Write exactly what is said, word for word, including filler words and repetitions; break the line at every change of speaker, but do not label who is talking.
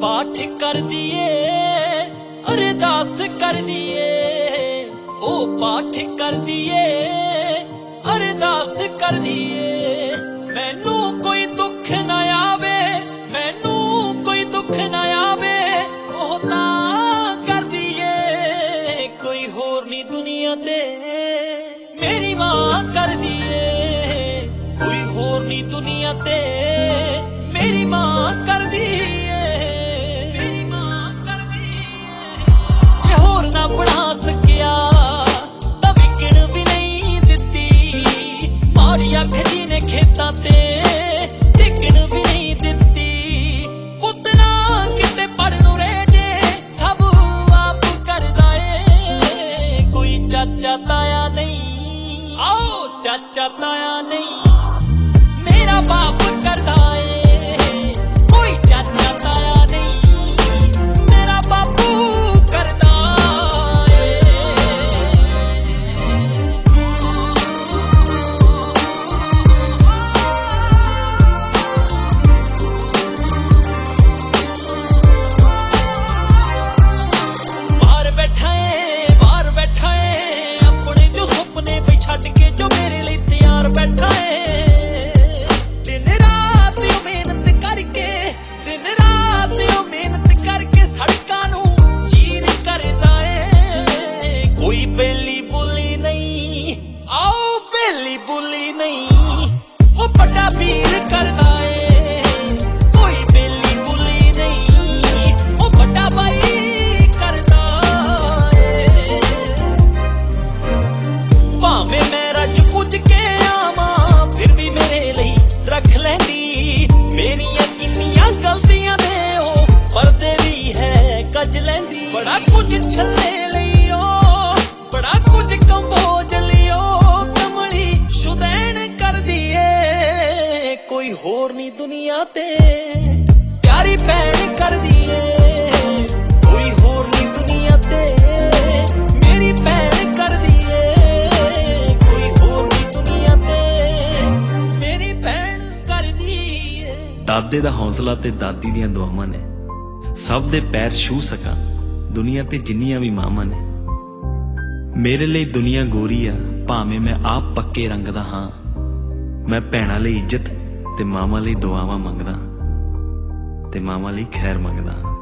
पाठ कर दिए अरदास कर दिए, ओ पाठ कर दिए अरदास कर दिए। मैनू कोई दुख ना आवे, मैनू कोई दुख ना आवे, ओ तां कर दिए कोई होर नी दुनिया ते मेरी मां कर दिए, कोई होर नी दुनिया ते मेरी मां कर दिए, मेरी मां कर दिए। जे होर ना पढ़ा सकिया तां विकण भी नहीं दित्ती, माड़ी अख जी ने खेतां ते टिकण भी नहीं दित्ती। पुत्त ना किते पढ़नू रह जे सब आप करदा ए, कोई चाचा ताया नहीं, आओ चाचा ताया नहीं, मेरा बाप करदा ए, कोई चाचा ताया नहीं, मेरा बापू करदा ए। बाहर बैठा है, बाहर बैठा है, अपने जो सुपने पे छड्ड के जो मेरे लिए तैयार बैठा है। दिन रात यो मेहनत करके, दिन रात यो मेहनत करके सड़कां नू चीर करदा है। कोई बेली बुली नहीं, आओ बेली बुली नहीं, ओ बड़ा वीर करदा है। कोई बेली बुली नहीं, ओ बड़ा भाई करदा है। भावें मैं रज पुज के आवां फिर भी मेरे ਲਈ रख लैंदी, मेरियां किन्नियां गलतियां ने ओ पर्दे भी है कज लैंदी। बड़ा कुछ छल्ले लियो, बड़ा कुछ कंबोज लियो, कमली शुदैन कर दिए कोई होर नी दुनिया ते प्यारी भैन कर दिए, कोई होर नी दुनिया ते मेरी भैन कर दिए, कोई होर नी दुनिया ते मेरी भैन कर दिए।
ਦਾਦੇ ਦਾ ਹੌਸਲਾ ਤੇ ਦਾਦੀ ਦੀਆਂ ਦੁਆਵਾਂ ਨੇ ਸਭ ਦੇ ਪੈਰ ਛੂ ਸਕਾਂ ਦੁਨੀਆ ਤੇ ਜਿੰਨੀਆਂ ਵੀ ਮਾਵਾਂ ਨੇ। ਮੇਰੇ ਲਈ ਦੁਨੀਆ ਗੋਰੀ ਆ ਭਾਵੇਂ ਮੈਂ ਆਪ ਪੱਕੇ ਰੰਗ ਦਾ ਹਾਂ, ਮੈਂ ਭੈਣਾਂ ਲਈ ਇੱਜ਼ਤ ਤੇ ਮਾਵਾਂ ਲਈ ਦੁਆਵਾਂ ਮੰਗਦਾ ਤੇ ਮਾਵਾਂ ਲਈ ਖੈਰ ਮੰਗਦਾ।